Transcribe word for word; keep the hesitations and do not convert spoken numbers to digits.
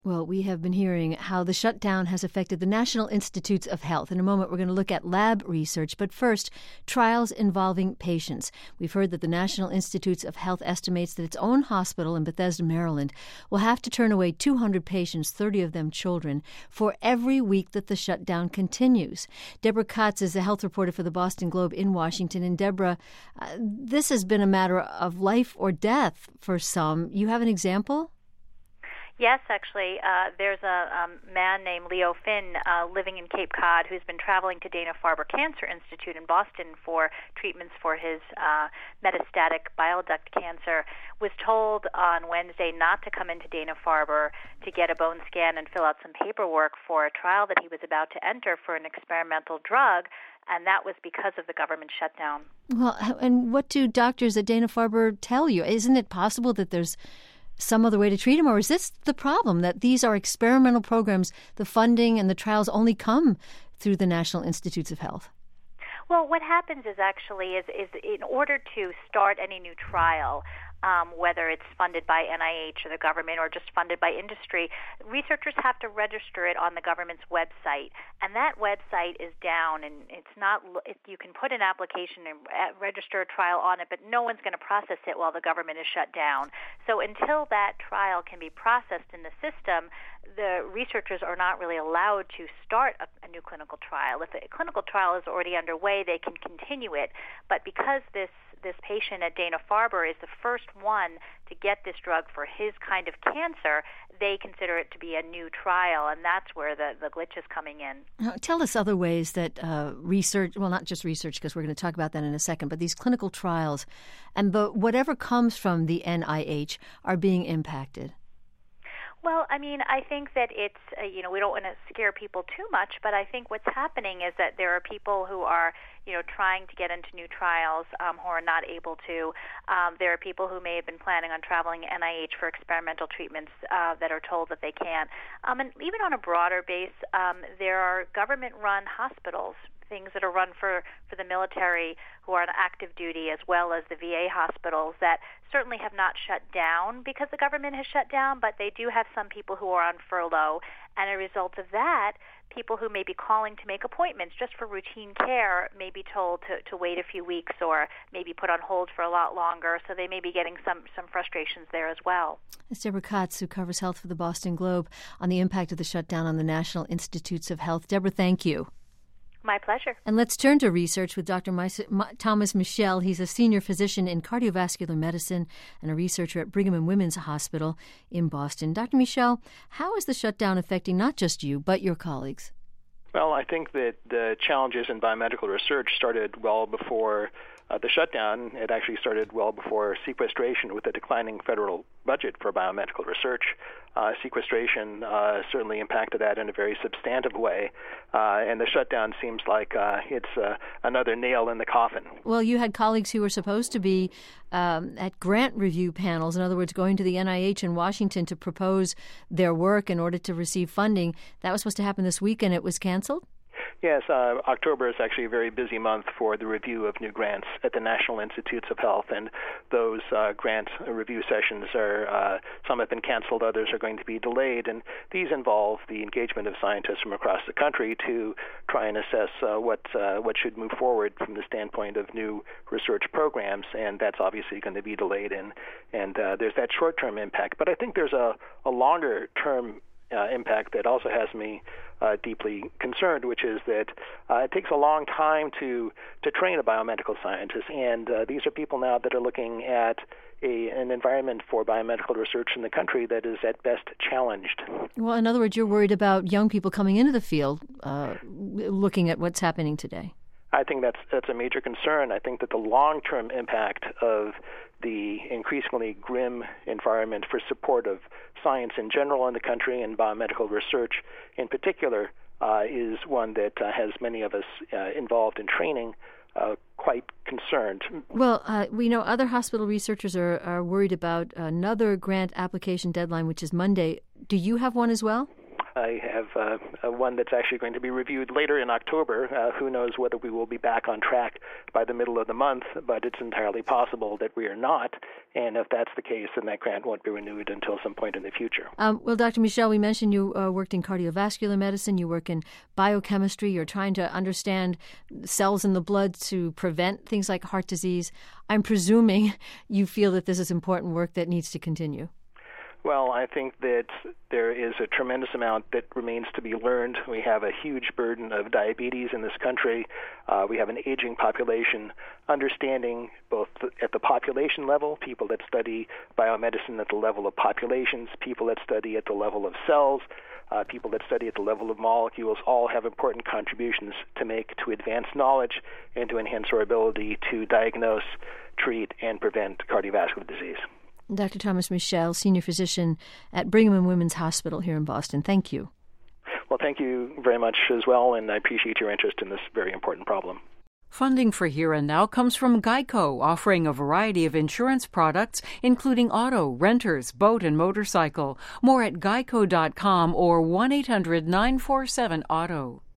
Well, we have been hearing how the shutdown has affected the National Institutes of Health. In a moment, we're going to look at lab research. But first, trials involving patients. We've heard that the National Institutes of Health estimates that its own hospital in Bethesda, Maryland, will have to turn away two hundred patients, thirty of them children, for every week that the shutdown continues. Deborah Katz is a health reporter for the Boston Globe in Washington. And Deborah, uh, this has been a matter of life or death for some. You have an example? Yes, actually. Uh, there's a um, man named Leo Finn uh, living in Cape Cod who's been traveling to Dana-Farber Cancer Institute in Boston for treatments for his uh, metastatic bile duct cancer, was told on Wednesday not to come into Dana-Farber to get a bone scan and fill out some paperwork for a trial that he was about to enter for an experimental drug, and that was because of the government shutdown. Well, and what do doctors at Dana-Farber tell you? Isn't it possible that there's some other way to treat them, or is this the problem, that these are experimental programs, the funding and the trials only come through the National Institutes of Health? Well, what happens is actually is, is in order to start any new trial, Um, whether it's funded by N I H or the government or just funded by industry, researchers have to register it on the government's website, and that website is down, and it's not. It, you can put an application and register a trial on it, but no one's going to process it while the government is shut down. So until that trial can be processed in the system, the researchers are not really allowed to start a, a new clinical trial. If a clinical trial is already underway, they can continue it, but because this this patient at Dana-Farber is the first one to get this drug for his kind of cancer, they consider it to be a new trial, and that's where the, the glitch is coming in. Now, tell us other ways that uh, research, well, not just research, because we're going to talk about that in a second, but these clinical trials and the whatever comes from the N I H are being impacted. Well, I mean, I think that it's, uh, you know, we don't want to scare people too much, but I think what's happening is that there are people who are, you know, trying to get into new trials um, who are not able to. Um, there are people who may have been planning on traveling to N I H for experimental treatments uh, that are told that they can't. Um, and even on a broader base, um, there are government-run hospitals, things that are run for, for the military who are on active duty, as well as the V A hospitals, that certainly have not shut down because the government has shut down, but they do have some people who are on furlough. And a result of that, people who may be calling to make appointments just for routine care may be told to, to wait a few weeks or maybe put on hold for a lot longer. So they may be getting some, some frustrations there as well. It's Deborah Katz, who covers health for the Boston Globe, on the impact of the shutdown on the National Institutes of Health. Deborah, thank you. My pleasure. And let's turn to research with Doctor Thomas Michel. He's a senior physician in cardiovascular medicine and a researcher at Brigham and Women's Hospital in Boston. Doctor Michel, how is the shutdown affecting not just you, but your colleagues? Well, I think that the challenges in biomedical research started well before uh, the shutdown. It actually started well before sequestration with the declining federal budget for biomedical research. Uh, sequestration uh, certainly impacted that in a very substantive way, uh, and the shutdown seems like uh, it's uh, another nail in the coffin. Well, you had colleagues who were supposed to be um, at grant review panels, in other words, going to the N I H in Washington to propose their work in order to receive funding. That was supposed to happen this week, and it was canceled? Yes, uh, October is actually a very busy month for the review of new grants at the National Institutes of Health, and those uh, grant review sessions are, uh, some have been canceled, others are going to be delayed, and these involve the engagement of scientists from across the country to try and assess uh, what uh, what should move forward from the standpoint of new research programs, and that's obviously going to be delayed, and, and uh, there's that short-term impact. But I think there's a, a longer-term Uh, impact that also has me uh, deeply concerned, which is that uh, it takes a long time to to train a biomedical scientist, and uh, these are people now that are looking at a, an environment for biomedical research in the country that is at best challenged. Well, in other words, you're worried about young people coming into the field, uh, looking at what's happening today. I think that's that's a major concern. I think that the long-term impact of the increasingly grim environment for support of science in general in the country and biomedical research in particular uh, is one that uh, has many of us uh, involved in training uh, quite concerned. Well, uh, we know other hospital researchers are, are worried about another grant application deadline, which is Monday. Do you have one as well? I have uh, one that's actually going to be reviewed later in October. Uh, who knows whether we will be back on track by the middle of the month, but it's entirely possible that we are not. And if that's the case, then that grant won't be renewed until some point in the future. Um, well, Doctor Michel, we mentioned you uh, worked in cardiovascular medicine. You work in biochemistry. You're trying to understand cells in the blood to prevent things like heart disease. I'm presuming you feel that this is important work that needs to continue. Well, I think that there is a tremendous amount that remains to be learned. We have a huge burden of diabetes in this country. Uh, we have an aging population. Understanding both at the population level, people that study biomedicine at the level of populations, people that study at the level of cells, uh, people that study at the level of molecules, all have important contributions to make to advance knowledge and to enhance our ability to diagnose, treat, and prevent cardiovascular disease. Doctor Thomas Michel, senior physician at Brigham and Women's Hospital here in Boston. Thank you. Well, thank you very much as well, and I appreciate your interest in this very important problem. Funding for Here and Now comes from GEICO, offering a variety of insurance products, including auto, renters, boat, and motorcycle. More at geico dot com or one eight hundred nine four seven auto.